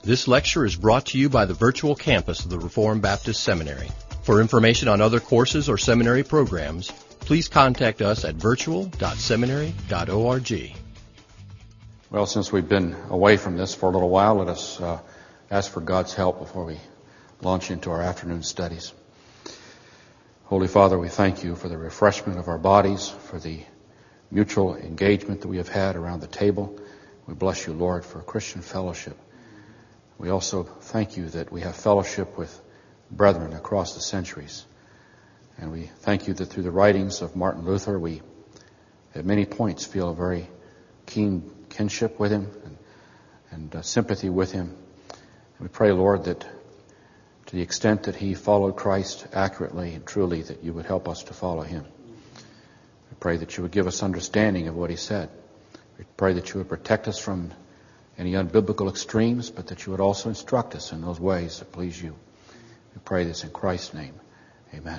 This lecture is brought to you by the virtual campus of the Reformed Baptist Seminary. For information on other courses or seminary programs, please contact us at virtual.seminary.org. Well, since we've been away from this for a little while, let us ask for God's help before we launch into our afternoon studies. Holy Father, we thank you for the refreshment of our bodies, for the mutual engagement that we have had around the table. We bless you, Lord, for Christian fellowship. We also thank you that we have fellowship with brethren across the centuries. And we thank you that through the writings of Martin Luther, we at many points feel a very keen kinship with him and sympathy with him. And we pray, Lord, that to the extent that he followed Christ accurately and truly, that you would help us to follow him. We pray that you would give us understanding of what he said. We pray that you would protect us from any unbiblical extremes, but that you would also instruct us in those ways that please you. We pray this in Christ's name. Amen.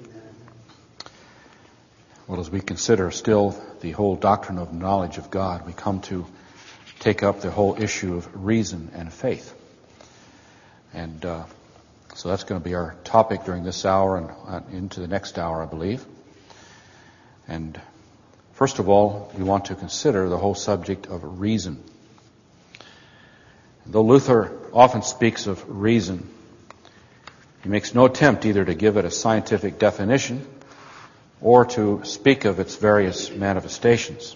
Well, as we consider still the whole doctrine of knowledge of God, we come to take up the whole issue of reason and faith. And so that's going to be our topic during this hour and into the next hour, I believe. And first of all, we want to consider the whole subject of reason. Though Luther often speaks of reason, he makes no attempt either to give it a scientific definition or to speak of its various manifestations.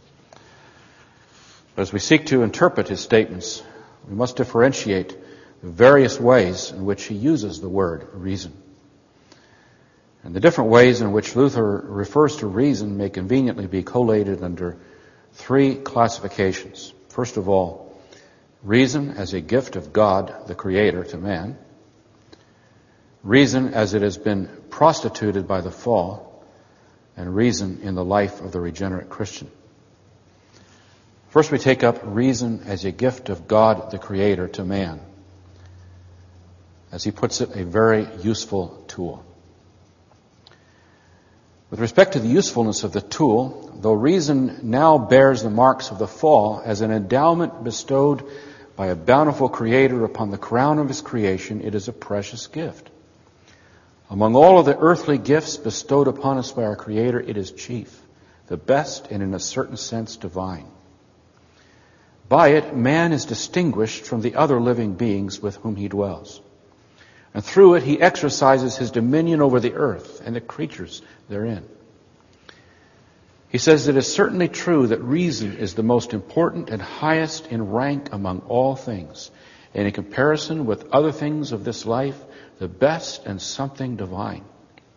But as we seek to interpret his statements, we must differentiate the various ways in which he uses the word reason. And the different ways in which Luther refers to reason may conveniently be collated under three classifications. First of all, reason as a gift of God, the Creator, to man. Reason as it has been prostituted by the fall. And reason in the life of the regenerate Christian. First, we take up reason as a gift of God, the Creator, to man. As he puts it, a very useful tool. With respect to the usefulness of the tool, though reason now bears the marks of the fall as an endowment bestowed by a bountiful Creator upon the crown of his creation, it is a precious gift. Among all of the earthly gifts bestowed upon us by our Creator, it is chief, the best, and in a certain sense divine. By it, man is distinguished from the other living beings with whom he dwells. And through it, he exercises his dominion over the earth and the creatures therein. He says it is certainly true that reason is the most important and highest in rank among all things, and in comparison with other things of this life, the best and something divine.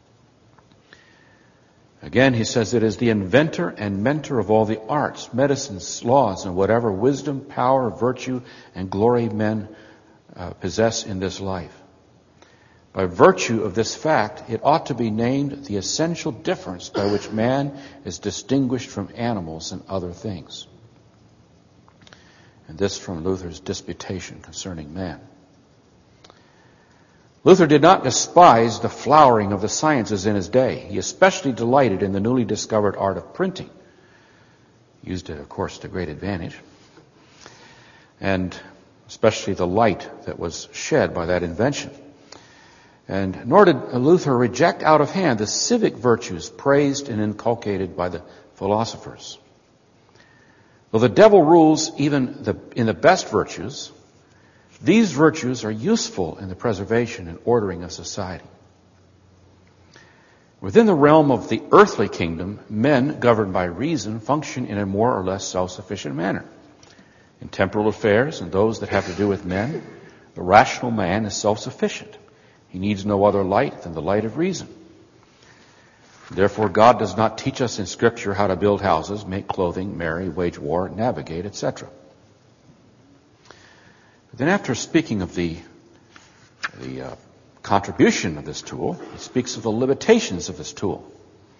Again, he says it is the inventor and mentor of all the arts, medicines, laws, and whatever wisdom, power, virtue, and glory men possess in this life. By virtue of this fact, it ought to be named the essential difference by which man is distinguished from animals and other things. And this from Luther's Disputation concerning man. Luther did not despise the flowering of the sciences in his day. He especially delighted in the newly discovered art of printing. He used it, of course, to great advantage. And especially the light that was shed by that invention. And nor did Luther reject out of hand the civic virtues praised and inculcated by the philosophers. Though the devil rules even in the best virtues, these virtues are useful in the preservation and ordering of society. Within the realm of the earthly kingdom, men governed by reason function in a more or less self-sufficient manner. In temporal affairs and those that have to do with men, the rational man is self-sufficient. He needs no other light than the light of reason. Therefore, God does not teach us in Scripture how to build houses, make clothing, marry, wage war, navigate, etc. But then after speaking of the contribution of this tool, he speaks of the limitations of this tool.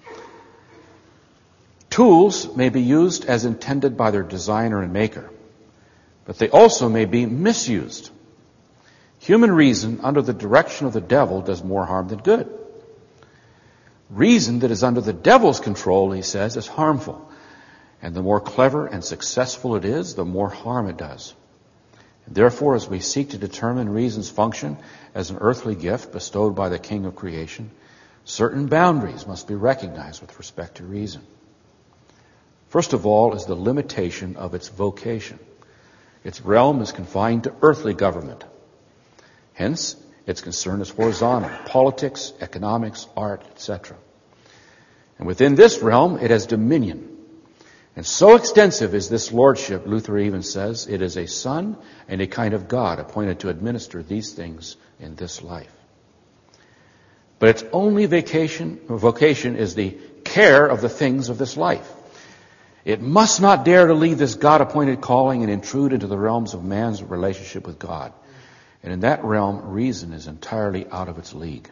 Tools may be used as intended by their designer and maker, but they also may be misused. Human reason, under the direction of the devil, does more harm than good. Reason that is under the devil's control, he says, is harmful. And the more clever and successful it is, the more harm it does. Therefore, as we seek to determine reason's function as an earthly gift bestowed by the King of creation, certain boundaries must be recognized with respect to reason. First of all is the limitation of its vocation. Its realm is confined to earthly government. Hence, its concern is horizontal: politics, economics, art, etc. And within this realm, it has dominion. And so extensive is this lordship, Luther even says, it is a son and a kind of God appointed to administer these things in this life. But its only vocation is the care of the things of this life. It must not dare to leave this God-appointed calling and intrude into the realms of man's relationship with God. And in that realm, reason is entirely out of its league.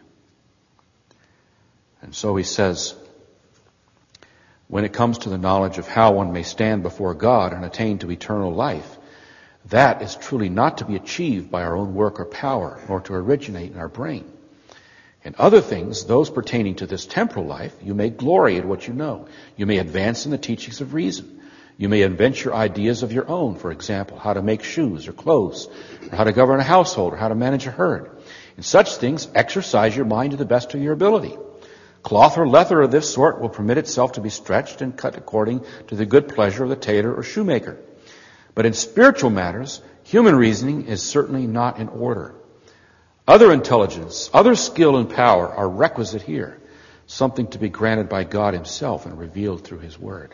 And so he says, when it comes to the knowledge of how one may stand before God and attain to eternal life, that is truly not to be achieved by our own work or power, nor to originate in our brain. In other things, those pertaining to this temporal life, you may glory in what you know. You may advance in the teachings of reason. You may invent your ideas of your own, for example, how to make shoes or clothes, or how to govern a household, or how to manage a herd. In such things, exercise your mind to the best of your ability. Cloth or leather of this sort will permit itself to be stretched and cut according to the good pleasure of the tailor or shoemaker. But in spiritual matters, human reasoning is certainly not in order. Other intelligence, other skill and power are requisite here, something to be granted by God himself and revealed through his word.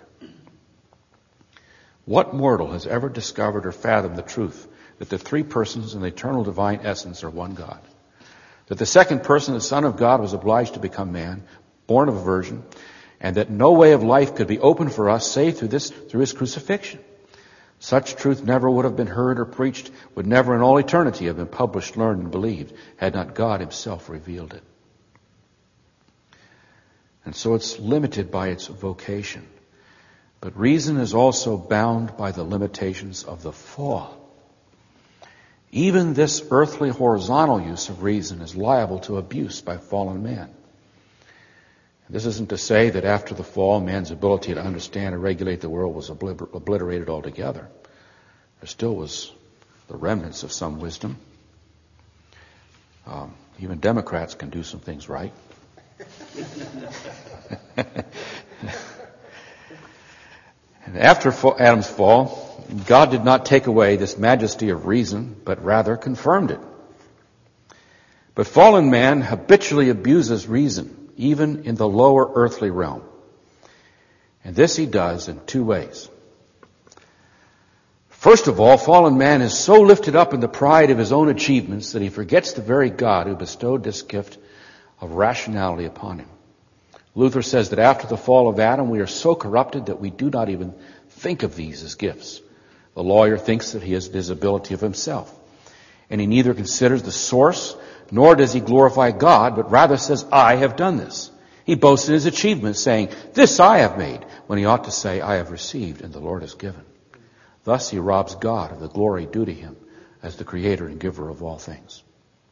What mortal has ever discovered or fathomed the truth that the three persons in the eternal divine essence are one God? That the second person, the Son of God, was obliged to become man, born of a virgin, and that no way of life could be opened for us save through his crucifixion. Such truth never would have been heard or preached, would never in all eternity have been published, learned, and believed, had not God himself revealed it. And so it's limited by its vocation. But reason is also bound by the limitations of the fall. Even this earthly horizontal use of reason is liable to abuse by fallen man. This isn't to say that after the fall, man's ability to understand and regulate the world was obliterated altogether. There still was the remnants of some wisdom. Even Democrats can do some things right. And after Adam's fall, God did not take away this majesty of reason, but rather confirmed it. But fallen man habitually abuses reason, even in the lower earthly realm. And this he does in two ways. First of all, fallen man is so lifted up in the pride of his own achievements that he forgets the very God who bestowed this gift of rationality upon him. Luther says that after the fall of Adam, we are so corrupted that we do not even think of these as gifts. The lawyer thinks that he has visibility of himself. And he neither considers the source, nor does he glorify God, but rather says, I have done this. He boasts in his achievements, saying, this I have made, when he ought to say, I have received and the Lord has given. Thus he robs God of the glory due to him as the creator and giver of all things.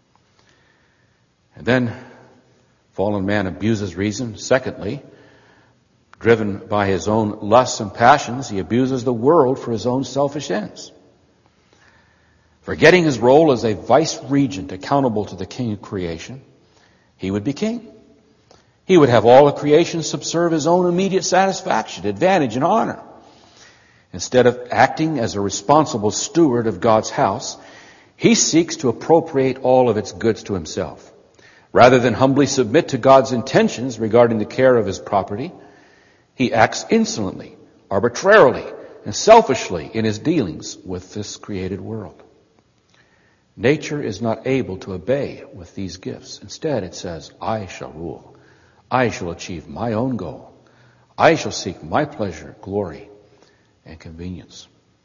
And then fallen man abuses reason. Secondly, driven by his own lusts and passions, he abuses the world for his own selfish ends. Forgetting his role as a vice-regent accountable to the king of creation, he would be king. He would have all of creation subserve his own immediate satisfaction, advantage, and honor. Instead of acting as a responsible steward of God's house, he seeks to appropriate all of its goods to himself. Rather than humbly submit to God's intentions regarding the care of his property, he acts insolently, arbitrarily, and selfishly in his dealings with this created world. Nature is not able to obey with these gifts. Instead, it says, I shall rule. I shall achieve my own goal. I shall seek my pleasure, glory, and convenience.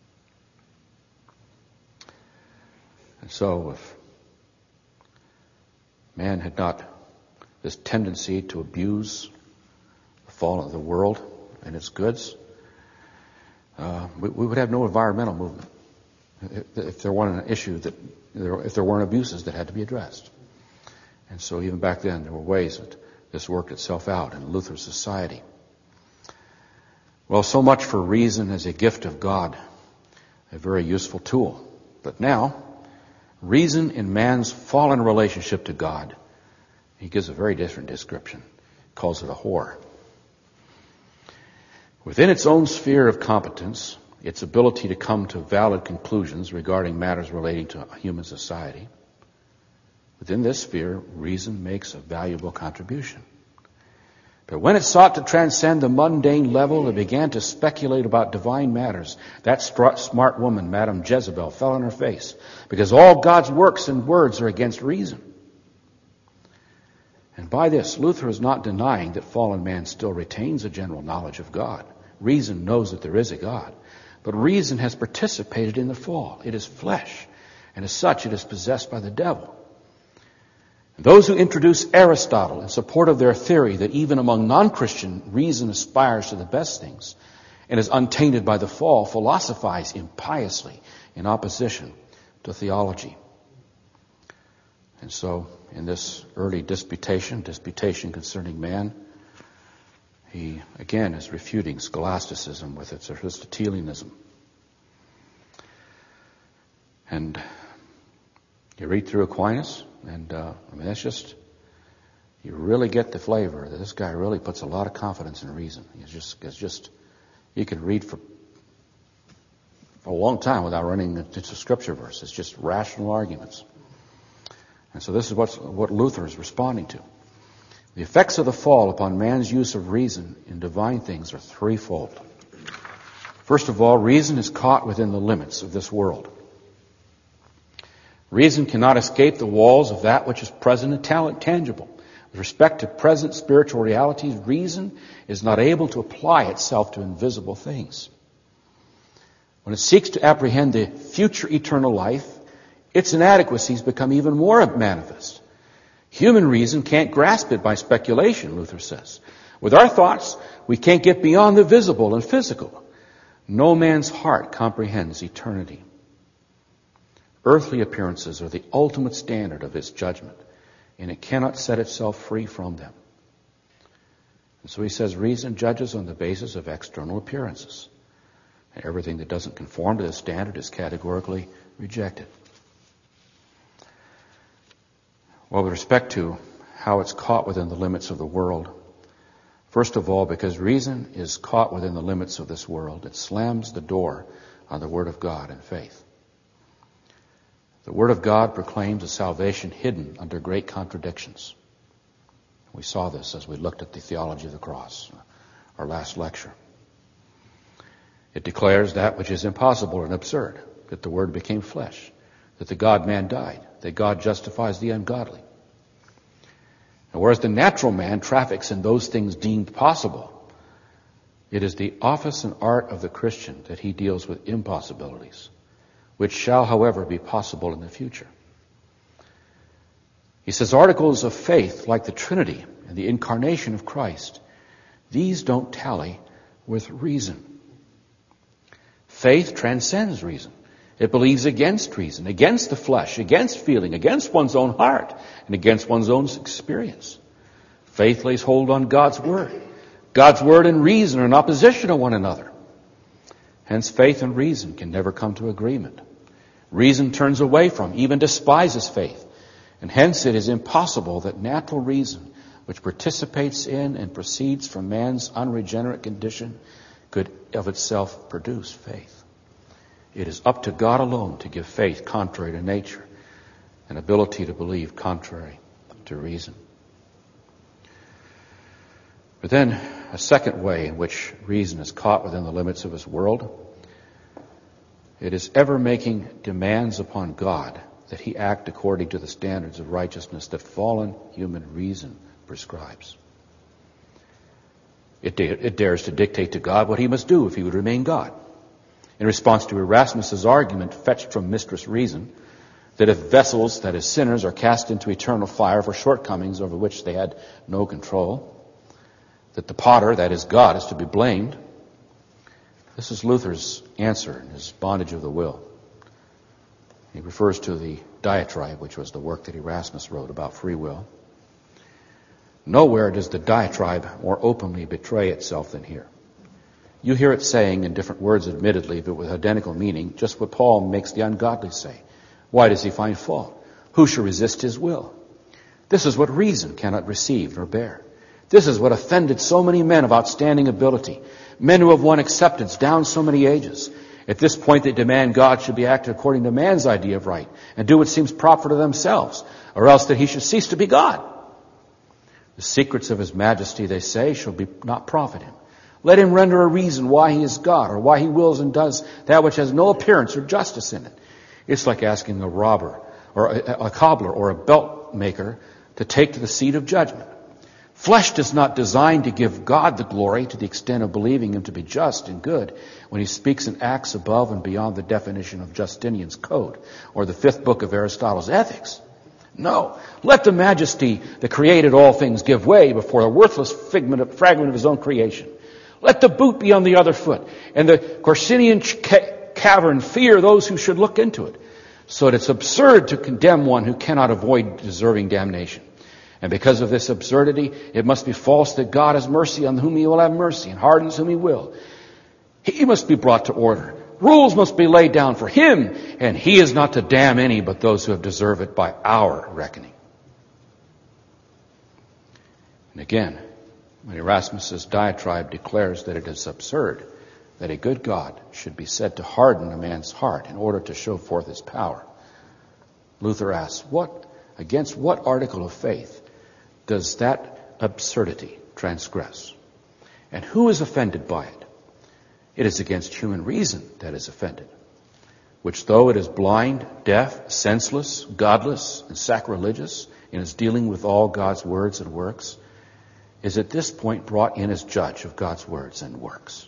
And so, if man had not this tendency to abuse the fall of the world and its goods, we would have no environmental movement if there weren't an issue if there weren't abuses that had to be addressed. And so even back then, there were ways that this worked itself out in Luther's society. Well, so much for reason as a gift of God, a very useful tool. But now, Reason in man's fallen relationship to God. He gives a very different description. He calls it a whore. Within its own sphere of competence, its ability to come to valid conclusions regarding matters relating to human society, within this sphere, reason makes a valuable contribution. But when it sought to transcend the mundane level, it began to speculate about divine matters. That smart woman, Madame Jezebel, fell on her face, because all God's works and words are against reason. And by this, Luther is not denying that fallen man still retains a general knowledge of God. Reason knows that there is a God. But reason has participated in the fall. It is flesh, and as such it is possessed by the devil. Those who introduce Aristotle in support of their theory that even among non-Christian reason aspires to the best things and is untainted by the fall, philosophize impiously in opposition to theology. And so, in this early disputation concerning man, he again is refuting scholasticism with its Aristotelianism. And you read through Aquinas, and that's just, you really get the flavor that this guy really puts a lot of confidence in reason. It's just you can read for a long time without running into scripture verse. It's just rational arguments. And so this is what Luther is responding to. The effects of the fall upon man's use of reason in divine things are threefold. First of all, reason is caught within the limits of this world. Reason cannot escape the walls of that which is present and tangible. With respect to present spiritual realities, reason is not able to apply itself to invisible things. When it seeks to apprehend the future eternal life, its inadequacies become even more manifest. Human reason can't grasp it by speculation, Luther says. With our thoughts, we can't get beyond the visible and physical. No man's heart comprehends eternity. Earthly appearances are the ultimate standard of its judgment, and it cannot set itself free from them. And so he says reason judges on the basis of external appearances. And everything that doesn't conform to this standard is categorically rejected. Well, with respect to how it's caught within the limits of the world, first of all, because reason is caught within the limits of this world, it slams the door on the Word of God and faith. The Word of God proclaims a salvation hidden under great contradictions. We saw this as we looked at the theology of the cross, our last lecture. It declares that which is impossible and absurd, that the Word became flesh, that the God-man died, that God justifies the ungodly. And whereas the natural man traffics in those things deemed possible, it is the office and art of the Christian that he deals with impossibilities, which shall, however, be possible in the future. He says articles of faith like the Trinity and the incarnation of Christ, these don't tally with reason. Faith transcends reason. It believes against reason, against the flesh, against feeling, against one's own heart, and against one's own experience. Faith lays hold on God's Word. God's Word and reason are in opposition to one another. Hence, faith and reason can never come to agreement. Reason turns away from, even despises faith. And hence it is impossible that natural reason, which participates in and proceeds from man's unregenerate condition, could of itself produce faith. It is up to God alone to give faith contrary to nature, an ability to believe contrary to reason. But then, a second way in which reason is caught within the limits of this world, it is ever making demands upon God that he act according to the standards of righteousness that fallen human reason prescribes. It dares to dictate to God what he must do if he would remain God. In response to Erasmus's argument fetched from Mistress Reason, that if vessels, that is sinners, are cast into eternal fire for shortcomings over which they had no control, that the potter, that is God, is to be blamed. This is Luther's answer in his Bondage of the Will. He refers to the diatribe, which was the work that Erasmus wrote about free will. Nowhere does the diatribe more openly betray itself than here. You hear it saying, in different words admittedly, but with identical meaning, just what Paul makes the ungodly say. Why does he find fault? Who shall resist his will? This is what reason cannot receive nor bear. This is what offended so many men of outstanding ability, men who have won acceptance down so many ages. At this point they demand God should be acted according to man's idea of right and do what seems proper to themselves, or else that he should cease to be God. The secrets of his majesty, they say, shall be not profit him. Let him render a reason why he is God, or why he wills and does that which has no appearance or justice in it. It's like asking a robber, or a cobbler, or a belt maker to take to the seat of judgment. Flesh is not designed to give God the glory to the extent of believing him to be just and good when he speaks and acts above and beyond the definition of Justinian's code or the 5th book of Aristotle's Ethics. No. Let the majesty that created all things give way before a worthless fragment of his own creation. Let the boot be on the other foot, and the Corsinian cavern fear those who should look into it, so that it's absurd to condemn one who cannot avoid deserving damnation. And because of this absurdity, it must be false that God has mercy on whom he will have mercy and hardens whom he will. He must be brought to order. Rules must be laid down for him, and he is not to damn any but those who have deserved it by our reckoning. And again, when Erasmus's diatribe declares that it is absurd that a good God should be said to harden a man's heart in order to show forth his power, Luther asks, against what article of faith does that absurdity transgress? And who is offended by it? It is against human reason that is offended, which though it is blind, deaf, senseless, godless, and sacrilegious in its dealing with all God's words and works, is at this point brought in as judge of God's words and works.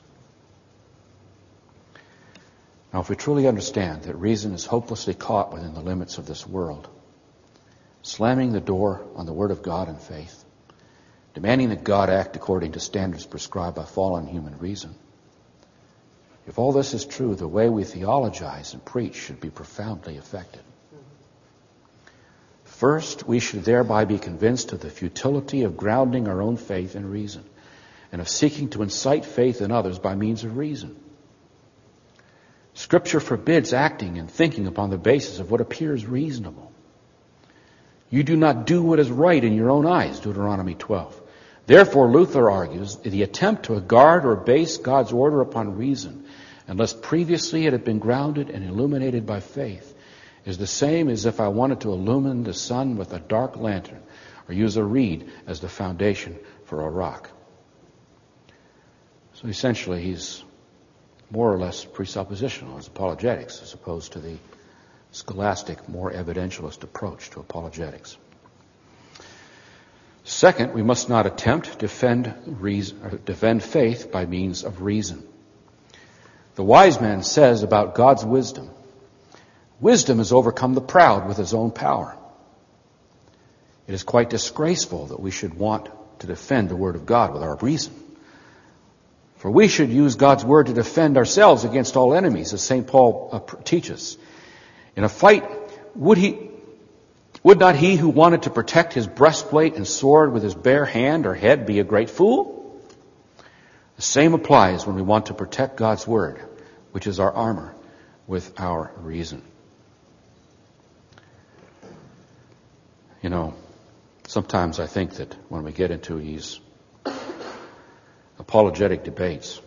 Now, if we truly understand that reason is hopelessly caught within the limits of this world, slamming the door on the Word of God and faith, demanding that God act according to standards prescribed by fallen human reason, if all this is true, the way we theologize and preach should be profoundly affected. First, we should thereby be convinced of the futility of grounding our own faith in reason and of seeking to incite faith in others by means of reason. Scripture forbids acting and thinking upon the basis of what appears reasonable. You do not do what is right in your own eyes, Deuteronomy 12. Therefore, Luther argues, the attempt to guard or base God's order upon reason, unless previously it had been grounded and illuminated by faith, is the same as if I wanted to illumine the sun with a dark lantern or use a reed as the foundation for a rock. So essentially, he's more or less presuppositional as apologetics as opposed to the scholastic, more evidentialist approach to apologetics. Second, we must not attempt to defend faith by means of reason. The wise man says about God's wisdom, wisdom has overcome the proud with his own power. It is quite disgraceful that we should want to defend the Word of God with our reason. For we should use God's Word to defend ourselves against all enemies, as St. Paul teaches. In a fight, would not he who wanted to protect his breastplate and sword with his bare hand or head be a great fool? The same applies when we want to protect God's Word, which is our armor, with our reason. You know, sometimes I think that when we get into these apologetic debates,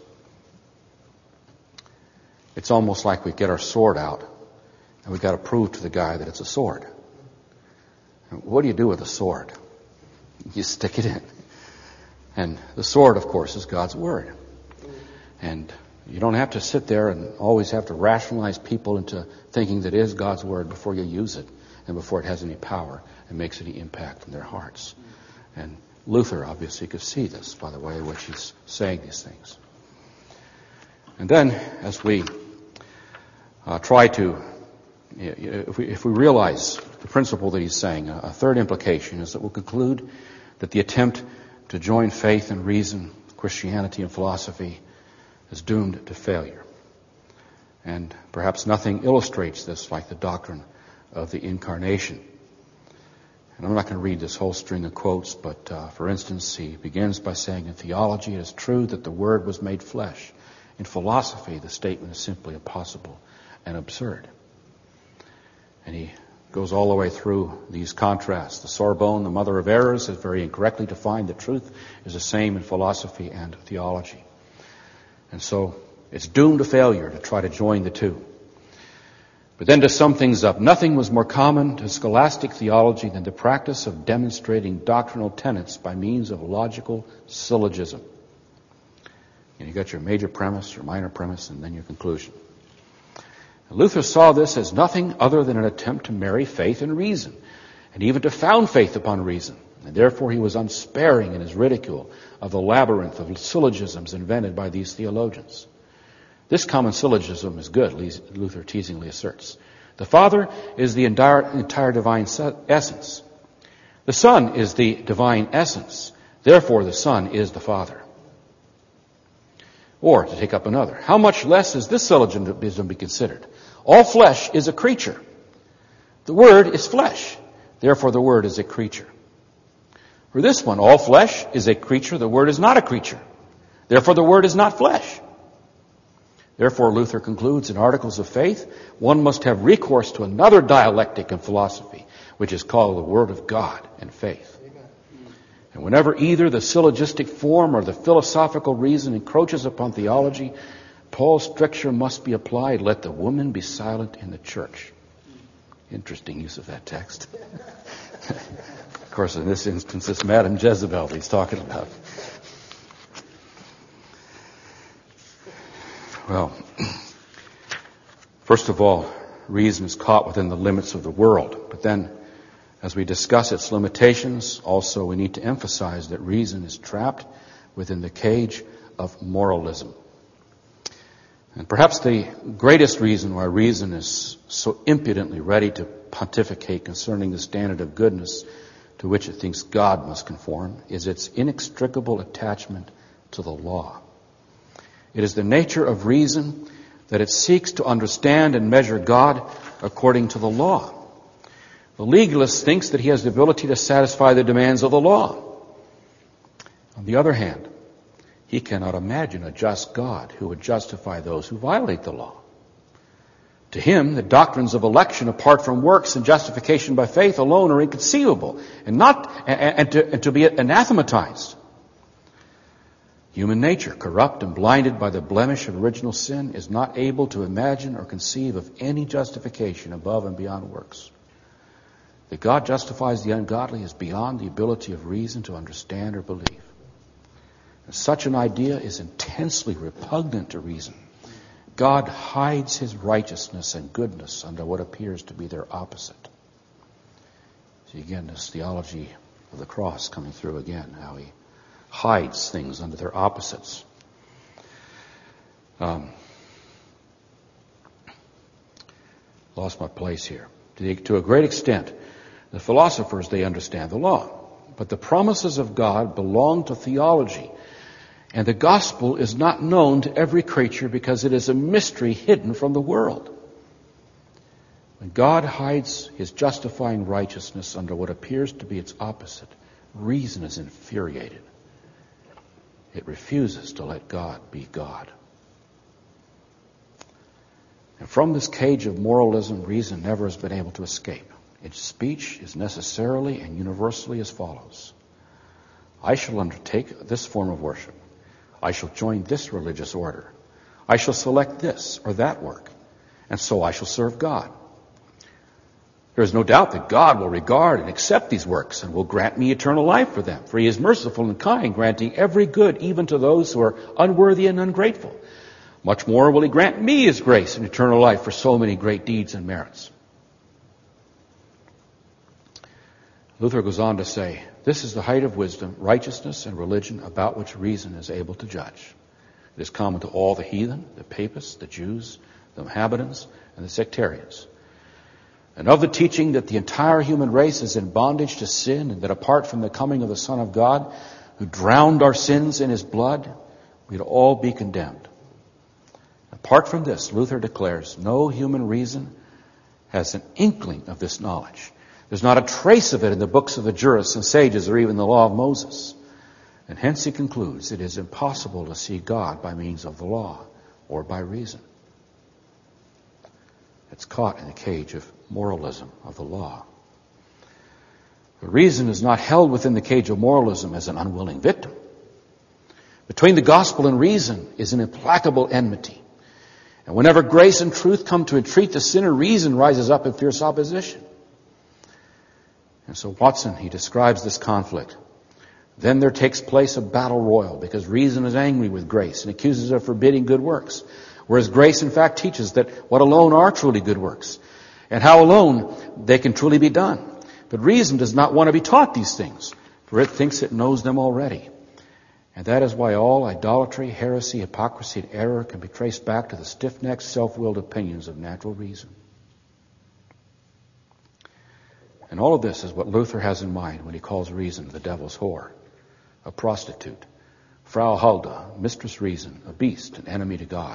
it's almost like we get our sword out and we've got to prove to the guy that it's a sword. What do you do with a sword? You stick it in. And the sword, of course, is God's Word. And you don't have to sit there and always have to rationalize people into thinking that it is God's Word before you use it and before it has any power and makes any impact in their hearts. And Luther obviously could see this by the way in which he's saying these things. And then, as we try to, if we realize the principle that he's saying, a third implication is that we'll conclude that the attempt to join faith and reason, Christianity and philosophy, is doomed to failure. And perhaps nothing illustrates this like the doctrine of the incarnation. And I'm not going to read this whole string of quotes, but for instance, he begins by saying, in theology, it is true that the Word was made flesh. In philosophy, the statement is simply impossible and absurd. And he goes all the way through these contrasts. The Sorbonne, the mother of errors, has very incorrectly defined that truth is the same in philosophy and theology. And so it's doomed to failure to try to join the two. But then to sum things up, nothing was more common to scholastic theology than the practice of demonstrating doctrinal tenets by means of logical syllogism. And you got your major premise, your minor premise, and then your conclusion. Luther saw this as nothing other than an attempt to marry faith and reason, and even to found faith upon reason. And therefore he was unsparing in his ridicule of the labyrinth of syllogisms invented by these theologians. This common syllogism is good, Luther teasingly asserts. The Father is the entire divine essence. The Son is the divine essence. Therefore the Son is the Father. Or, to take up another, how much less is this syllogism be considered? All flesh is a creature. The Word is flesh. Therefore the Word is a creature. For this one, all flesh is a creature. The Word is not a creature. Therefore the Word is not flesh. Therefore, Luther concludes, in Articles of Faith, one must have recourse to another dialectic in philosophy, which is called the Word of God and faith. And whenever either the syllogistic form or the philosophical reason encroaches upon theology, Paul's stricture must be applied, let the woman be silent in the church. Interesting use of that text. Of course, in this instance, it's Madam Jezebel he's talking about. Well, first of all, reason is caught within the limits of the world. But then, as we discuss its limitations, also we need to emphasize that reason is trapped within the cage of moralism. And perhaps the greatest reason why reason is so impudently ready to pontificate concerning the standard of goodness to which it thinks God must conform is its inextricable attachment to the law. It is the nature of reason that it seeks to understand and measure God according to the law. The legalist thinks that he has the ability to satisfy the demands of the law. On the other hand, he cannot imagine a just God who would justify those who violate the law. To him, the doctrines of election apart from works and justification by faith alone are inconceivable and to be anathematized. Human nature, corrupt and blinded by the blemish of original sin, is not able to imagine or conceive of any justification above and beyond works. That God justifies the ungodly is beyond the ability of reason to understand or believe. And such an idea is intensely repugnant to reason. God hides his righteousness and goodness under what appears to be their opposite. See again this theology of the cross coming through again, how he hides things under their opposites. Lost my place here. To a great extent, the philosophers, they understand the law. But the promises of God belong to theology. And the gospel is not known to every creature because it is a mystery hidden from the world. When God hides his justifying righteousness under what appears to be its opposite, reason is infuriated. It refuses to let God be God. And from this cage of moralism, reason never has been able to escape. Its speech is necessarily and universally as follows. I shall undertake this form of worship. I shall join this religious order. I shall select this or that work. And so I shall serve God. There is no doubt that God will regard and accept these works and will grant me eternal life for them. For he is merciful and kind, granting every good even to those who are unworthy and ungrateful. Much more will he grant me his grace and eternal life for so many great deeds and merits. Luther goes on to say, this is the height of wisdom, righteousness, and religion about which reason is able to judge. It is common to all the heathen, the papists, the Jews, the Mohammedans, and the sectarians. And of the teaching that the entire human race is in bondage to sin and that apart from the coming of the Son of God, who drowned our sins in his blood, we'd all be condemned. Apart from this, Luther declares, no human reason has an inkling of this knowledge. There's not a trace of it in the books of the jurists and sages or even the law of Moses. And hence he concludes it is impossible to see God by means of the law or by reason. it's caught in the cage of moralism, of the law. The reason is not held within the cage of moralism as an unwilling victim. Between the gospel and reason is an implacable enmity. And whenever grace and truth come to entreat the sinner, reason rises up in fierce opposition. And so Watson, he describes this conflict. Then there takes place a battle royal because reason is angry with grace and accuses it of forbidding good works. Whereas grace, in fact, teaches that what alone are truly good works and how alone they can truly be done. But reason does not want to be taught these things, for it thinks it knows them already. And that is why all idolatry, heresy, hypocrisy, and error can be traced back to the stiff-necked, self-willed opinions of natural reason. And all of this is what Luther has in mind when he calls reason the devil's whore, a prostitute, Frau Hulda, mistress reason, a beast, an enemy to God.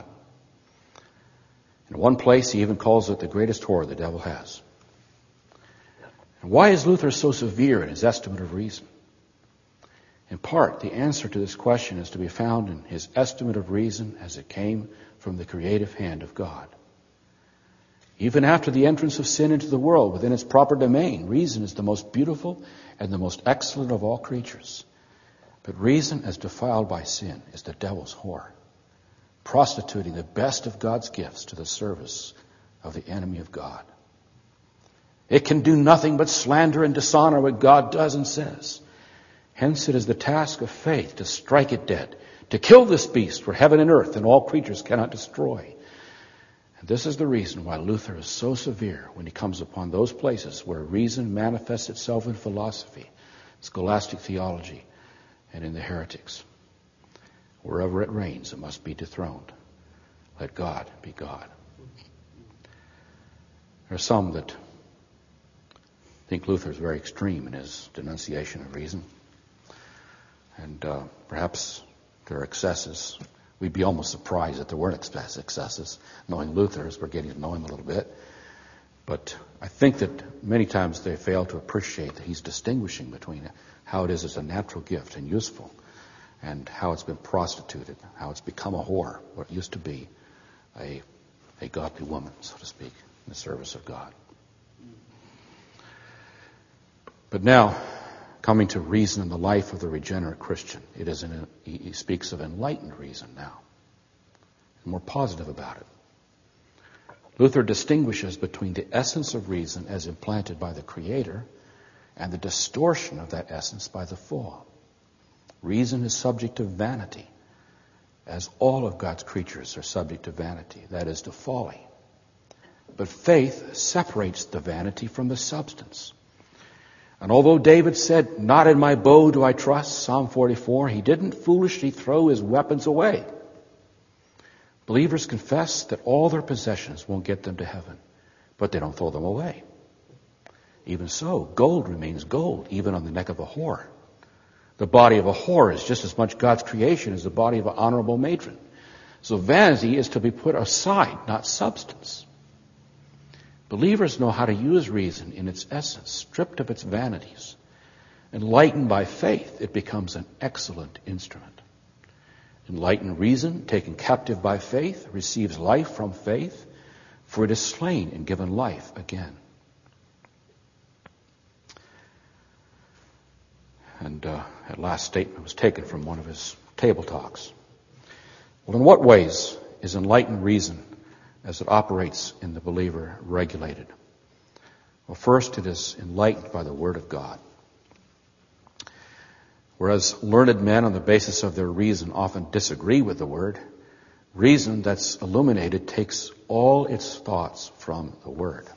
In one place, he even calls it the greatest whore the devil has. And why is Luther so severe in his estimate of reason? In part, the answer to this question is to be found in his estimate of reason as it came from the creative hand of God. Even after the entrance of sin into the world within its proper domain, reason is the most beautiful and the most excellent of all creatures. But reason, as defiled by sin, is the devil's whore, prostituting the best of God's gifts to the service of the enemy of God. It can do nothing but slander and dishonor what God does and says. Hence it is the task of faith to strike it dead, to kill this beast for heaven and earth and all creatures cannot destroy. And this is the reason why Luther is so severe when he comes upon those places where reason manifests itself in philosophy, scholastic theology, and in the heretics. Wherever it reigns, it must be dethroned. Let God be God. There are some that think Luther is very extreme in his denunciation of reason. And perhaps there are excesses. We'd be almost surprised that there weren't excesses, knowing Luther, as we're getting to know him a little bit. But I think that many times they fail to appreciate that he's distinguishing between how it is as a natural gift and useful, and how it's been prostituted, how it's become a whore, what used to be a godly woman, so to speak, in the service of God. But now, coming to reason in the life of the regenerate Christian, he speaks of enlightened reason now, and more positive about it. Luther distinguishes between the essence of reason as implanted by the Creator and the distortion of that essence by the fall. Reason is subject to vanity, as all of God's creatures are subject to vanity, that is, to folly. But faith separates the vanity from the substance. And although David said, "Not in my bow do I trust," Psalm 44, he didn't foolishly throw his weapons away. Believers confess that all their possessions won't get them to heaven, but they don't throw them away. Even so, gold remains gold, even on the neck of a whore. The body of a whore is just as much God's creation as the body of an honorable matron. So vanity is to be put aside, not substance. Believers know how to use reason in its essence, stripped of its vanities. Enlightened by faith, it becomes an excellent instrument. Enlightened reason, taken captive by faith, receives life from faith, for it is slain and given life again. And that last statement was taken from one of his table talks. Well, in what ways is enlightened reason, as it operates in the believer, regulated? Well, first, it is enlightened by the Word of God. Whereas learned men on the basis of their reason often disagree with the Word, reason that's illuminated takes all its thoughts from the Word.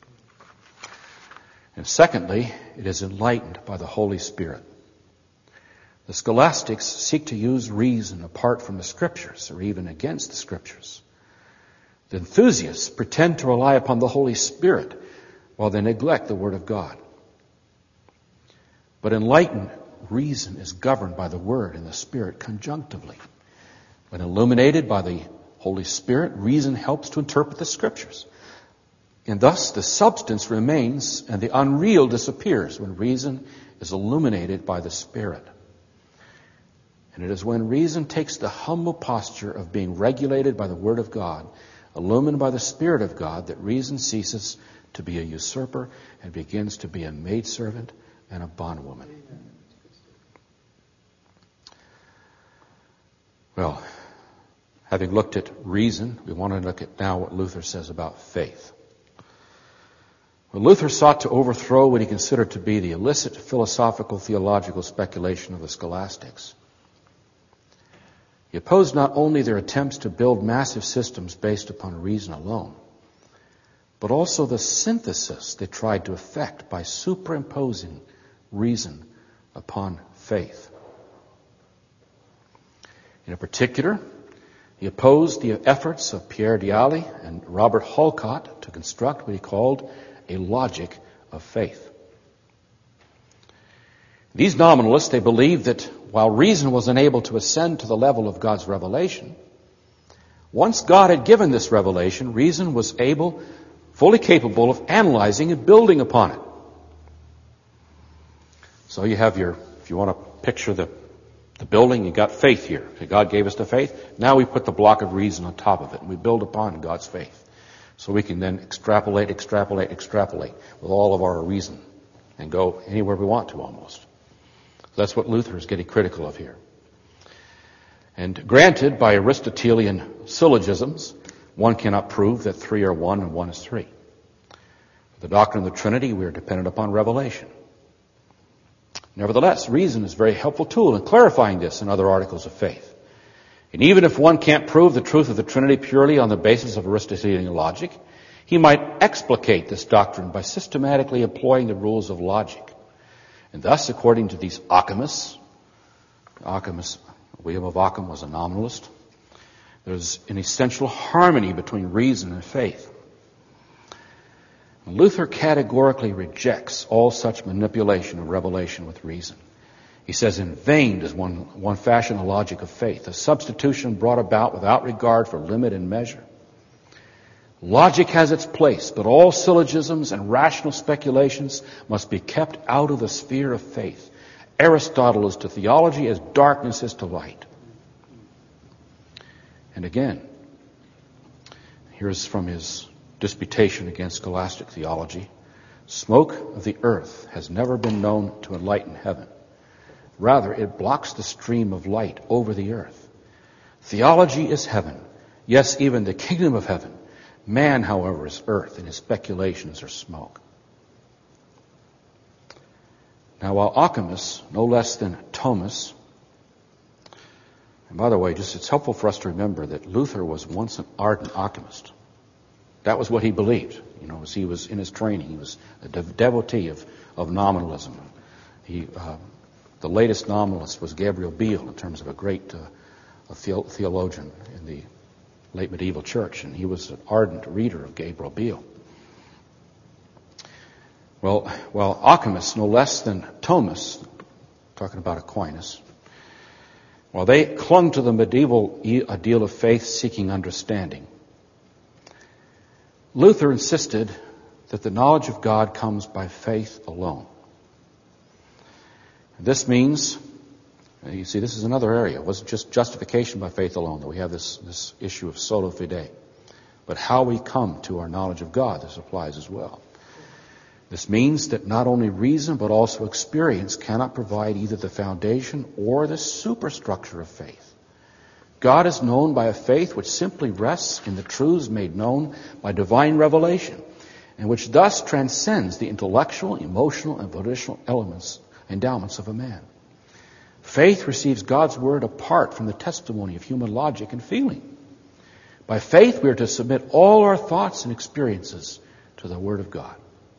And secondly, it is enlightened by the Holy Spirit. The scholastics seek to use reason apart from the Scriptures, or even against the Scriptures. The enthusiasts pretend to rely upon the Holy Spirit while they neglect the Word of God. But enlightened reason is governed by the Word and the Spirit conjunctively. When illuminated by the Holy Spirit, reason helps to interpret the Scriptures. And thus the substance remains and the unreal disappears when reason is illuminated by the Spirit. And it is when reason takes the humble posture of being regulated by the Word of God, illumined by the Spirit of God, that reason ceases to be a usurper and begins to be a maidservant and a bondwoman. Well, having looked at reason, we want to look at now what Luther says about faith. Well, Luther sought to overthrow what he considered to be the illicit philosophical theological speculation of the scholastics. He opposed not only their attempts to build massive systems based upon reason alone, but also the synthesis they tried to effect by superimposing reason upon faith. In particular, he opposed the efforts of Pierre Dialy and Robert Halcott to construct what he called a logic of faith. These nominalists, they believed that while reason was unable to ascend to the level of God's revelation, once God had given this revelation, reason was fully capable of analyzing and building upon it. So you have if you want to picture the building, you got faith here. God gave us the faith. Now we put the block of reason on top of it, and we build upon God's faith. So we can then extrapolate with all of our reason and go anywhere we want to almost. That's what Luther is getting critical of here. And granted, by Aristotelian syllogisms, one cannot prove that 3 are 1 and 1 is 3. For the doctrine of the Trinity, we are dependent upon revelation. Nevertheless, reason is a very helpful tool in clarifying this in other articles of faith. And even if one can't prove the truth of the Trinity purely on the basis of Aristotelian logic, he might explicate this doctrine by systematically employing the rules of logic. And thus, according to these Occamists, William of Occam was a nominalist, there's an essential harmony between reason and faith. Luther categorically rejects all such manipulation of revelation with reason. He says, in vain does one fashion a logic of faith, a substitution brought about without regard for limit and measure. Logic has its place, but all syllogisms and rational speculations must be kept out of the sphere of faith. Aristotle is to theology as darkness is to light. And again, here's from his disputation against scholastic theology. Smoke of the earth has never been known to enlighten heaven. Rather, it blocks the stream of light over the earth. Theology is heaven. Yes, even the kingdom of heaven. Man, however, is earth, and his speculations are smoke. Now, while Occamists, no less than Thomas, and by the way, it's helpful for us to remember that Luther was once an ardent Occamist. That was what he believed. As he was in his training, he was a devotee of nominalism. The latest nominalist was Gabriel Biel in terms of a great theologian in the late medieval church, and he was an ardent reader of Gabriel Biel. Well, while Occamists, no less than Thomas, talking about Aquinas, while they clung to the medieval ideal of faith-seeking understanding, Luther insisted that the knowledge of God comes by faith alone. This means, you see, this is another area. It wasn't just justification by faith alone, that we have this issue of sola fide. But how we come to our knowledge of God, this applies as well. This means that not only reason, but also experience cannot provide either the foundation or the superstructure of faith. God is known by a faith which simply rests in the truths made known by divine revelation, and which thus transcends the intellectual, emotional, and volitional endowments of a man. Faith receives God's word apart from the testimony of human logic and feeling. By faith, we are to submit all our thoughts and experiences to the word of God.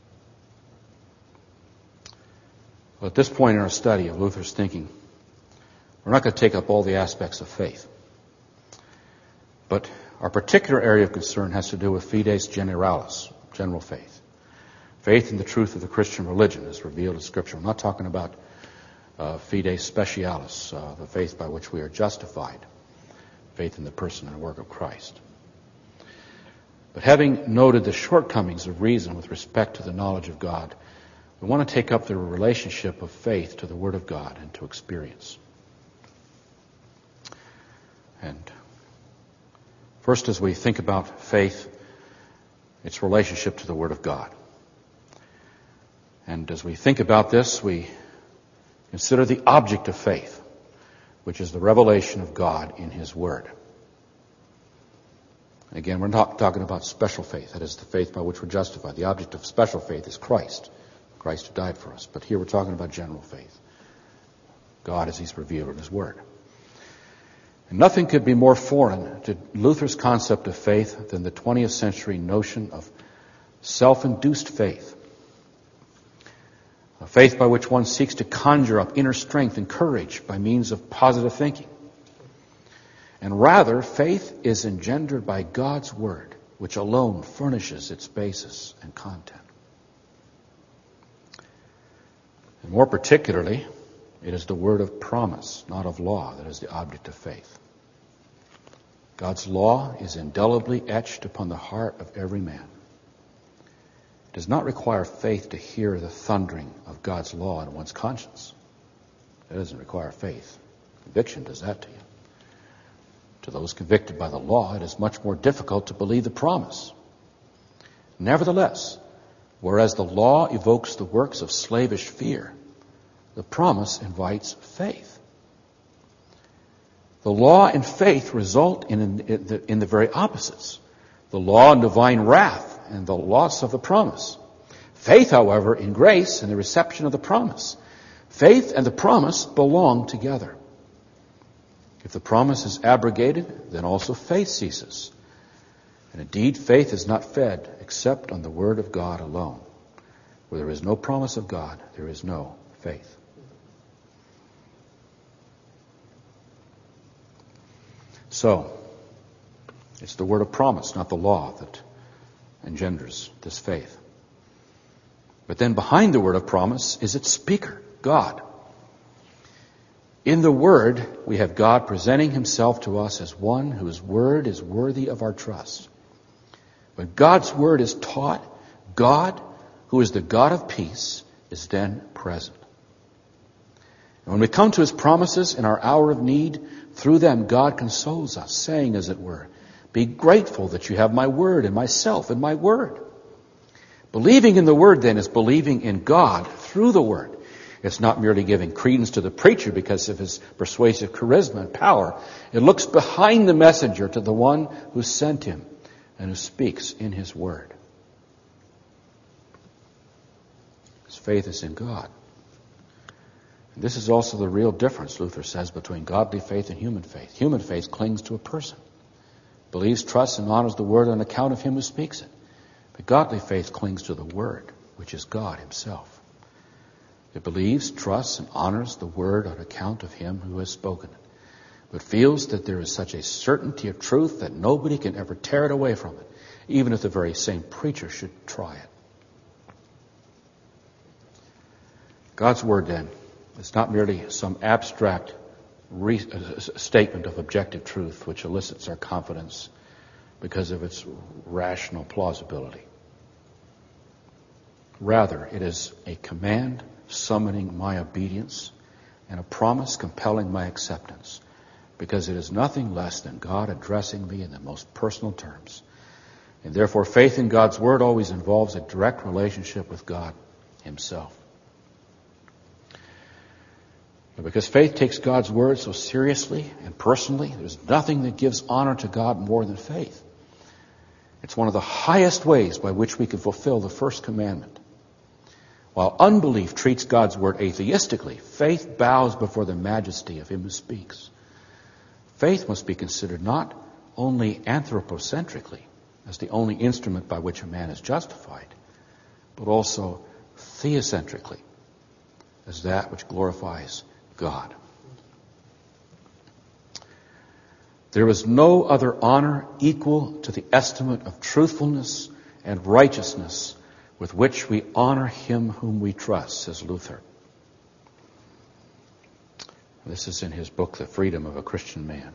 Well, at this point in our study of Luther's thinking, we're not going to take up all the aspects of faith. But our particular area of concern has to do with fides generalis, general faith. Faith in the truth of the Christian religion as revealed in Scripture. I'm not talking about fides specialis, the faith by which we are justified. Faith in the person and work of Christ. But having noted the shortcomings of reason with respect to the knowledge of God, we want to take up the relationship of faith to the Word of God and to experience. And First, as we think about faith, its relationship to the Word of God. And as we think about this, we consider the object of faith, which is the revelation of God in His Word. Again, we're not talking about special faith. That is the faith by which we're justified. The object of special faith is Christ. Christ who died for us. But here we're talking about general faith. God as He's revealed in His Word. And nothing could be more foreign to Luther's concept of faith than the 20th century notion of self-induced faith. A faith by which one seeks to conjure up inner strength and courage by means of positive thinking. And rather, faith is engendered by God's Word, which alone furnishes its basis and content. And more particularly, it is the word of promise, not of law, that is the object of faith. God's law is indelibly etched upon the heart of every man. It does not require faith to hear the thundering of God's law in one's conscience. It doesn't require faith. Conviction does that to you. To those convicted by the law, it is much more difficult to believe the promise. Nevertheless, whereas the law evokes the works of slavish fear, the promise invites faith. The law and faith result in the very opposites. The law and divine wrath and the loss of the promise. Faith, however, in grace and the reception of the promise. Faith and the promise belong together. If the promise is abrogated, then also faith ceases. And indeed, faith is not fed except on the Word of God alone. Where there is no promise of God, there is no faith. So, it's the word of promise, not the law, that engenders this faith. But then behind the word of promise is its speaker, God. In the Word, we have God presenting Himself to us as one whose word is worthy of our trust. When God's word is taught, God, who is the God of peace, is then present. And when we come to His promises in our hour of need, through them God consoles us, saying, as it were, "Be grateful that you have my word and myself and my word." Believing in the Word, then, is believing in God through the Word. It's not merely giving credence to the preacher because of his persuasive charisma and power. It looks behind the messenger to the one who sent him and who speaks in His Word. His faith is in God. And this is also the real difference, Luther says, between godly faith and human faith. Human faith clings to a person, believes, trusts, and honors the Word on account of Him who speaks it. But godly faith clings to the Word, which is God Himself. It believes, trusts, and honors the Word on account of Him who has spoken it, but feels that there is such a certainty of truth that nobody can ever tear it away from it, even if the very same preacher should try it. God's Word, then, is not merely some abstract statement of objective truth which elicits our confidence because of its rational plausibility. Rather, it is a command summoning my obedience and a promise compelling my acceptance, because it is nothing less than God addressing me in the most personal terms. And therefore, faith in God's Word always involves a direct relationship with God Himself. But because faith takes God's Word so seriously and personally, there's nothing that gives honor to God more than faith. It's one of the highest ways by which we can fulfill the first commandment. While unbelief treats God's Word atheistically, faith bows before the majesty of Him who speaks. Faith must be considered not only anthropocentrically, as the only instrument by which a man is justified, but also theocentrically, as that which glorifies God. There is no other honor equal to the estimate of truthfulness and righteousness with which we honor Him whom we trust, says Luther. This is in his book, The Freedom of a Christian Man.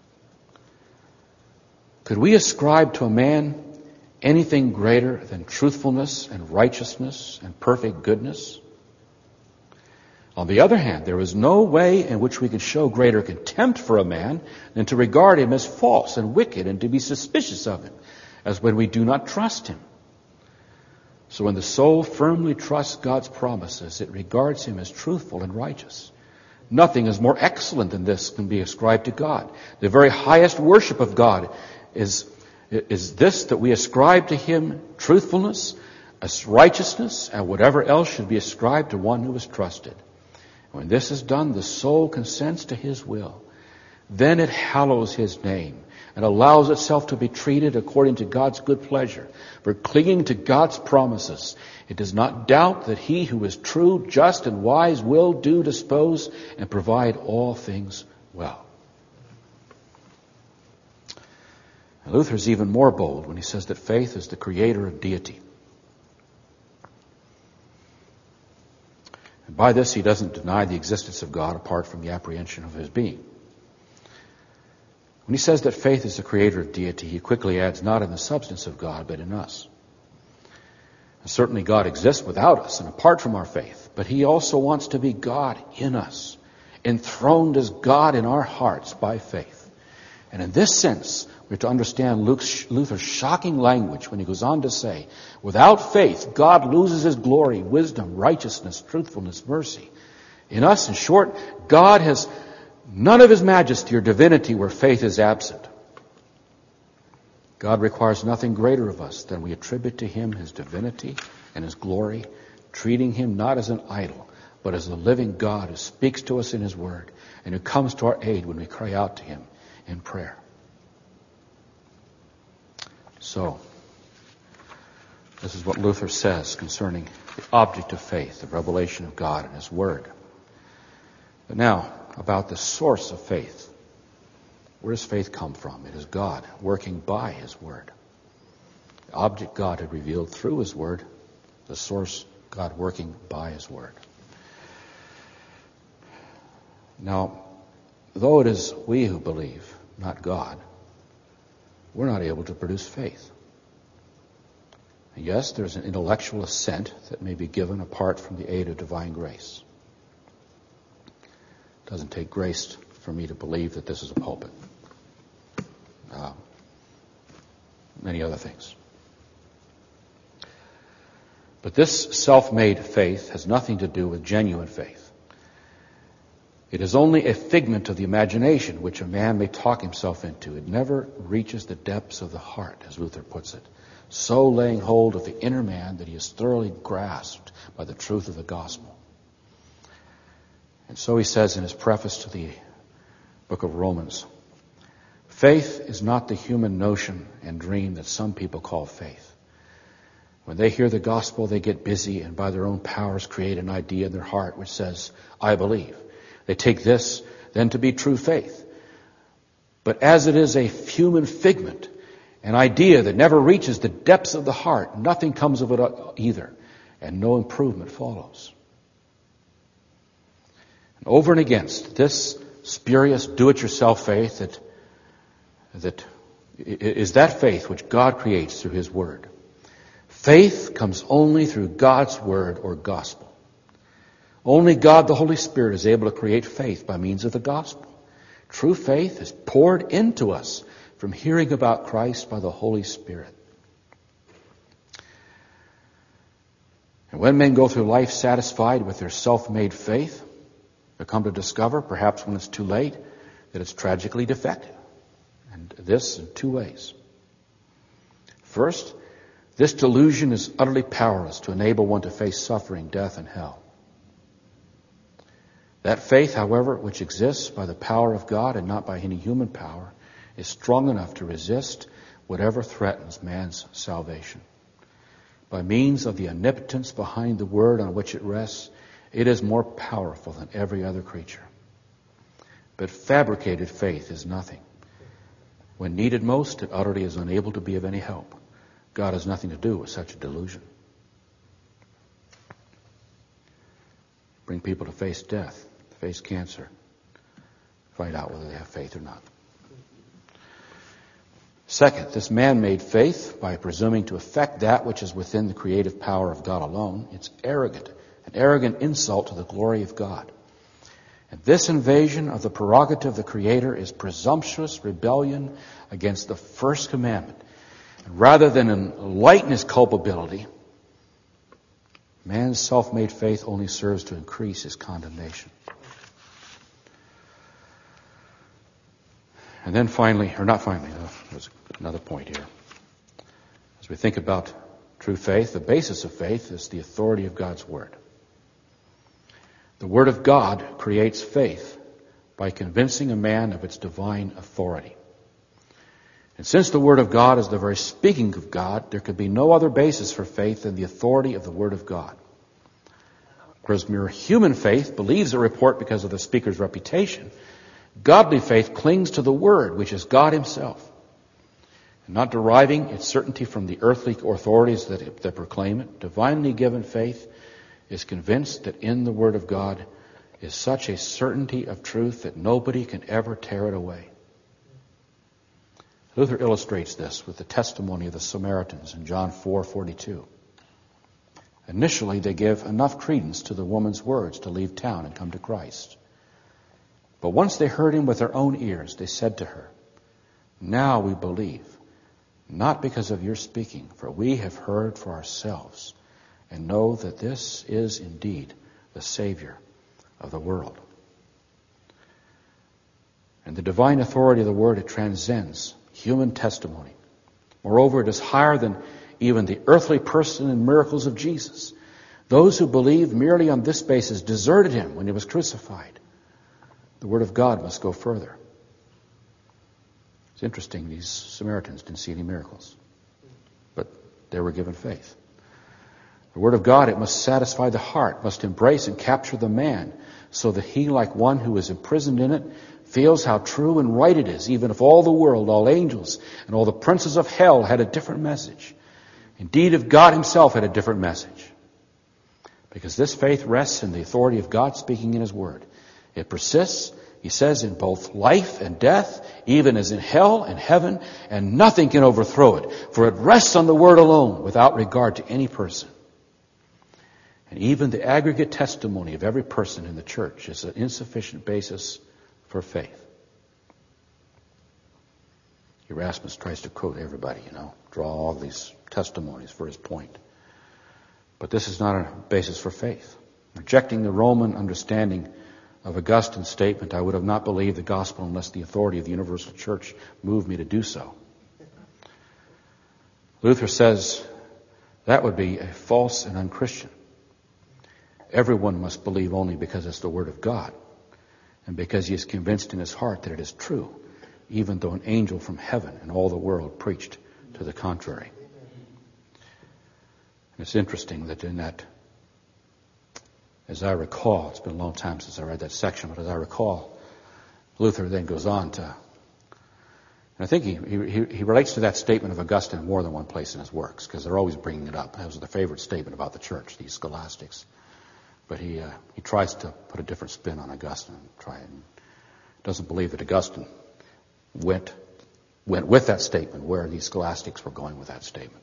Could we ascribe to a man anything greater than truthfulness and righteousness and perfect goodness? On the other hand, there is no way in which we can show greater contempt for a man than to regard him as false and wicked and to be suspicious of him, as when we do not trust him. So when the soul firmly trusts God's promises, it regards him as truthful and righteous. Nothing is more excellent than this can be ascribed to God. The very highest worship of God is this, that we ascribe to him truthfulness, as righteousness, and whatever else should be ascribed to one who is trusted. When this is done, the soul consents to his will. Then it hallows his name and allows itself to be treated according to God's good pleasure. For clinging to God's promises, it does not doubt that he who is true, just, and wise will do, dispose, and provide all things well. And Luther is even more bold when he says that faith is the creator of deity. And by this, he doesn't deny the existence of God apart from the apprehension of his being. When he says that faith is the creator of deity, he quickly adds, not in the substance of God, but in us. And certainly God exists without us and apart from our faith, but he also wants to be God in us, enthroned as God in our hearts by faith. And in this sense, we're to understand Luther's shocking language when he goes on to say, without faith, God loses his glory, wisdom, righteousness, truthfulness, mercy. In us, in short, God has none of his majesty or divinity where faith is absent. God requires nothing greater of us than we attribute to him his divinity and his glory, treating him not as an idol, but as the living God who speaks to us in his word and who comes to our aid when we cry out to him in prayer. So, this is what Luther says concerning the object of faith, the revelation of God and his word. But now, about the source of faith. Where does faith come from? It is God working by his word. The object God had revealed through his word, the source God working by his word. Now, though it is we who believe, not God, we're not able to produce faith. Yes, there's an intellectual assent that may be given apart from the aid of divine grace. It doesn't take grace for me to believe that this is a pulpit. Many other things. But this self-made faith has nothing to do with genuine faith. It is only a figment of the imagination which a man may talk himself into. It never reaches the depths of the heart, as Luther puts it, so laying hold of the inner man that he is thoroughly grasped by the truth of the gospel. And so he says in his preface to the book of Romans, faith is not the human notion and dream that some people call faith. When they hear the gospel, they get busy and by their own powers create an idea in their heart which says, I believe. They take this then to be true faith. But as it is a human figment, an idea that never reaches the depths of the heart, nothing comes of it either, and no improvement follows. And over and against this spurious do-it-yourself faith that is that faith which God creates through his word. Faith comes only through God's word or gospel. Only God, the Holy Spirit, is able to create faith by means of the gospel. True faith is poured into us from hearing about Christ by the Holy Spirit. And when men go through life satisfied with their self-made faith, they come to discover, perhaps when it's too late, that it's tragically defective. And this in two ways. First, this delusion is utterly powerless to enable one to face suffering, death, and hell. That faith, however, which exists by the power of God and not by any human power, is strong enough to resist whatever threatens man's salvation. By means of the omnipotence behind the word on which it rests, it is more powerful than every other creature. But fabricated faith is nothing. When needed most, it utterly is unable to be of any help. God has nothing to do with such a delusion. Bring people to face death, face cancer, find out whether they have faith or not. Second, this man-made faith, by presuming to effect that which is within the creative power of God alone, it's arrogant an arrogant insult to the glory of God. And this invasion of the prerogative of the Creator is presumptuous rebellion against the first commandment. And rather than enlighten his culpability, man's self-made faith only serves to increase his condemnation. And then there's another point here. As we think about true faith, the basis of faith is the authority of God's Word. The Word of God creates faith by convincing a man of its divine authority. And since the Word of God is the very speaking of God, there could be no other basis for faith than the authority of the Word of God. Whereas mere human faith believes a report because of the speaker's reputation, godly faith clings to the Word, which is God Himself. And not deriving its certainty from the earthly authorities that proclaim it, divinely given faith is convinced that in the Word of God is such a certainty of truth that nobody can ever tear it away. Luther illustrates this with the testimony of the Samaritans in John 4:42. Initially, they give enough credence to the woman's words to leave town and come to Christ. But once they heard him with their own ears, they said to her, "Now we believe, not because of your speaking, for we have heard for ourselves and know that this is indeed the Savior of the world." And the divine authority of the Word, it transcends human testimony. Moreover, it is higher than even the earthly person and miracles of Jesus. Those who believed merely on this basis deserted him when he was crucified. The Word of God must go further. It's interesting, these Samaritans didn't see any miracles, but they were given faith. The Word of God, it must satisfy the heart, must embrace and capture the man, so that he, like one who is imprisoned in it, feels how true and right it is, even if all the world, all angels, and all the princes of hell had a different message. Indeed, if God Himself had a different message. Because this faith rests in the authority of God speaking in His Word. It persists, He says, in both life and death, even as in hell and heaven, and nothing can overthrow it, for it rests on the Word alone, without regard to any person. And even the aggregate testimony of every person in the church is an insufficient basis for faith. Erasmus tries to quote everybody, draw all these testimonies for his point. But this is not a basis for faith. Rejecting the Roman understanding of Augustine's statement, I would have not believed the gospel unless the authority of the universal church moved me to do so. Luther says that would be a false and unchristian. Everyone must believe only because it's the Word of God, and because he is convinced in his heart that it is true, even though an angel from heaven and all the world preached to the contrary. And it's interesting that in that, as I recall, it's been a long time since I read that section, but as I recall, Luther then goes on to, and I think he relates to that statement of Augustine in more than one place in his works, because they're always bringing it up. That was the favorite statement about the church, these scholastics. But he tries to put a different spin on Augustine. Doesn't believe that Augustine went with that statement where these scholastics were going with that statement.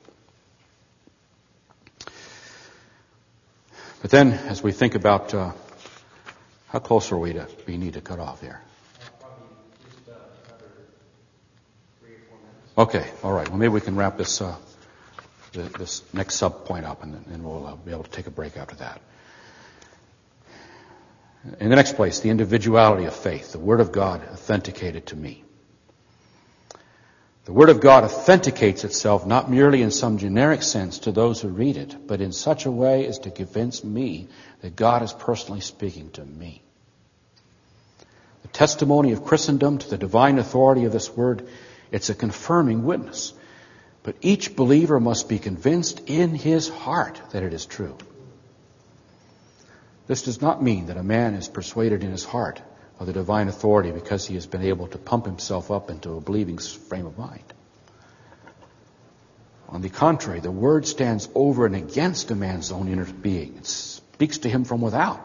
But then, as we think about how close are we need to cut off here? Probably just another 3 or 4 minutes. Okay, all right. Well, maybe we can wrap this this next sub point up, and then we'll be able to take a break after that. In the next place, the individuality of faith, the Word of God authenticated to me. The Word of God authenticates itself not merely in some generic sense to those who read it, but in such a way as to convince me that God is personally speaking to me. The testimony of Christendom to the divine authority of this Word, it's a confirming witness. But each believer must be convinced in his heart that it is true. This does not mean that a man is persuaded in his heart of the divine authority because he has been able to pump himself up into a believing frame of mind. On the contrary, the Word stands over and against a man's own inner being. It speaks to him from without.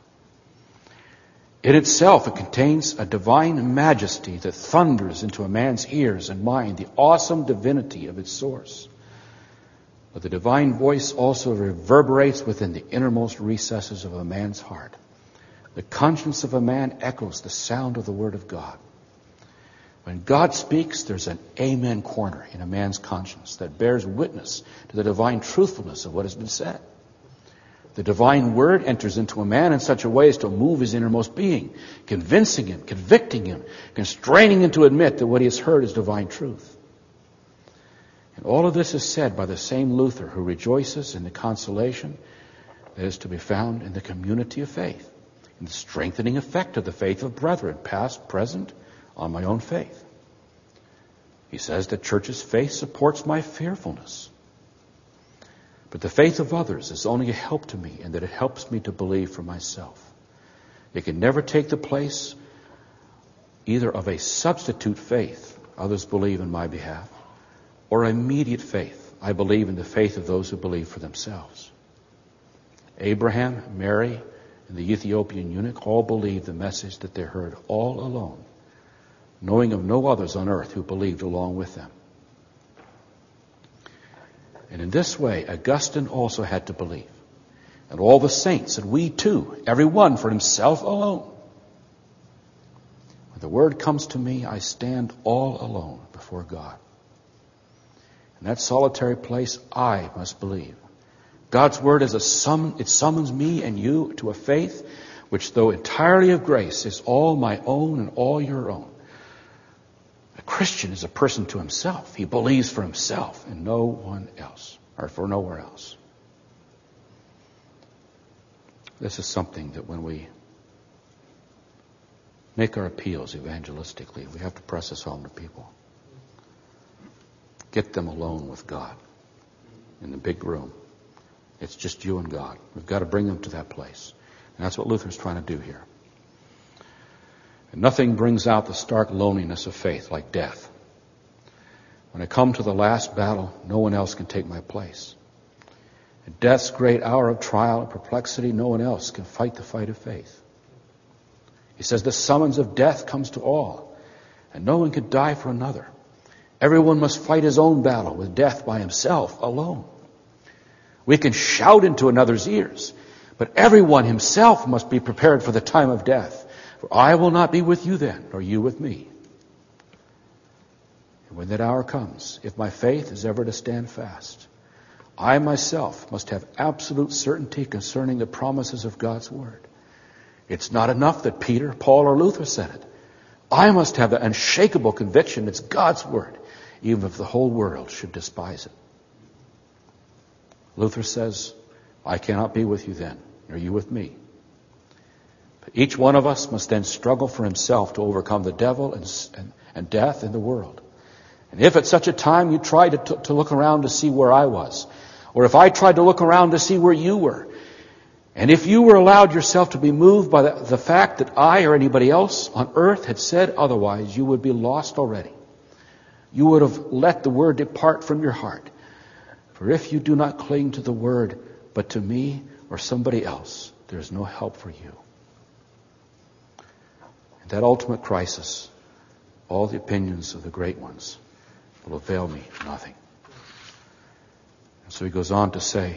In itself, it contains a divine majesty that thunders into a man's ears and mind the awesome divinity of its source. But the divine voice also reverberates within the innermost recesses of a man's heart. The conscience of a man echoes the sound of the Word of God. When God speaks, there's an amen corner in a man's conscience that bears witness to the divine truthfulness of what has been said. The divine Word enters into a man in such a way as to move his innermost being, convincing him, convicting him, constraining him to admit that what he has heard is divine truth. And all of this is said by the same Luther who rejoices in the consolation that is to be found in the community of faith, in the strengthening effect of the faith of brethren, past, present, on my own faith. He says that church's faith supports my fearfulness. But the faith of others is only a help to me in that it helps me to believe for myself. It can never take the place either of a substitute faith, others believe in my behalf, or immediate faith. I believe in the faith of those who believe for themselves. Abraham, Mary, and the Ethiopian eunuch all believed the message that they heard all alone, knowing of no others on earth who believed along with them. And in this way, Augustine also had to believe. And all the saints, and we too, every one for himself alone. When the word comes to me, I stand all alone before God. In that solitary place, I must believe. God's word is it summons me and you to a faith which, though entirely of grace, is all my own and all your own. A Christian is a person to himself. He believes for himself and no one else, or for nowhere else. This is something that when we make our appeals evangelistically, we have to press this home to people. Get them alone with God in the big room. It's just you and God. We've got to bring them to that place. And that's what Luther's trying to do here. And nothing brings out the stark loneliness of faith like death. When I come to the last battle, no one else can take my place. At death's great hour of trial and perplexity, no one else can fight the fight of faith. He says the summons of death comes to all, and no one can die for another. Everyone must fight his own battle with death by himself, alone. We can shout into another's ears, but everyone himself must be prepared for the time of death. For I will not be with you then, nor you with me. And when that hour comes, if my faith is ever to stand fast, I myself must have absolute certainty concerning the promises of God's word. It's not enough that Peter, Paul, or Luther said it. I must have the unshakable conviction it's God's word, even if the whole world should despise it. Luther says, I cannot be with you then, nor you with me. But each one of us must then struggle for himself to overcome the devil and death in the world. And if at such a time you try to look around to see where I was, or if I tried to look around to see where you were, and if you were allowed yourself to be moved by the fact that I or anybody else on earth had said otherwise, you would be lost already. You would have let the word depart from your heart. For if you do not cling to the word, but to me or somebody else, there is no help for you. In that ultimate crisis, all the opinions of the great ones will avail me nothing. And so he goes on to say,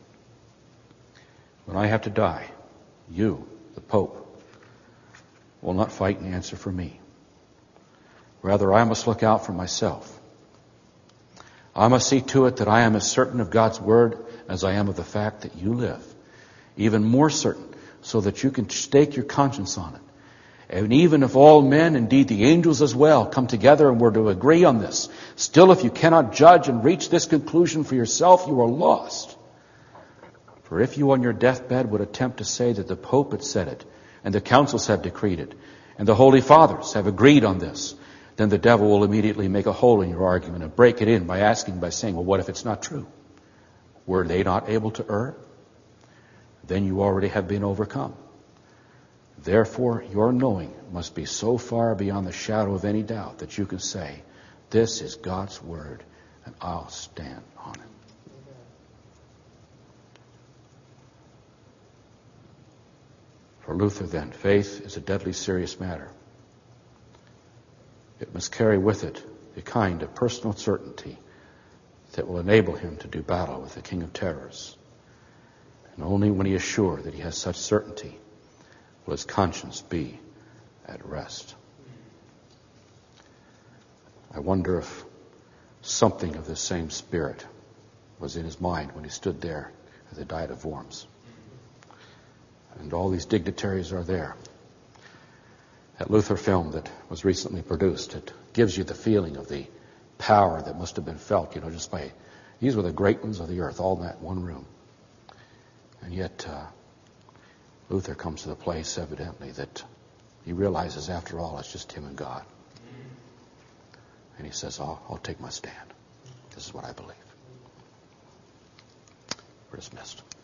when I have to die, you, the Pope, will not fight and answer for me. Rather, I must look out for myself. I must see to it that I am as certain of God's word as I am of the fact that you live. Even more certain, so that you can stake your conscience on it. And even if all men, indeed the angels as well, come together and were to agree on this, still if you cannot judge and reach this conclusion for yourself, you are lost. For if you on your deathbed would attempt to say that the Pope had said it, and the councils have decreed it, and the Holy Fathers have agreed on this, then the devil will immediately make a hole in your argument and break it in by saying, well, what if it's not true? Were they not able to err? Then you already have been overcome. Therefore, your knowing must be so far beyond the shadow of any doubt that you can say, this is God's word, and I'll stand on it. For Luther, then, faith is a deadly serious matter. It must carry with it the kind of personal certainty that will enable him to do battle with the king of terrors. And only when he is sure that he has such certainty will his conscience be at rest. I wonder if something of this same spirit was in his mind when he stood there at the Diet of Worms. And all these dignitaries are there. That Luther film that was recently produced, it gives you the feeling of the power that must have been felt, just by, these were the great ones of the earth, all in that one room. And yet, Luther comes to the place, evidently, that he realizes, after all, it's just him and God. And he says, I'll take my stand. This is what I believe. We're dismissed.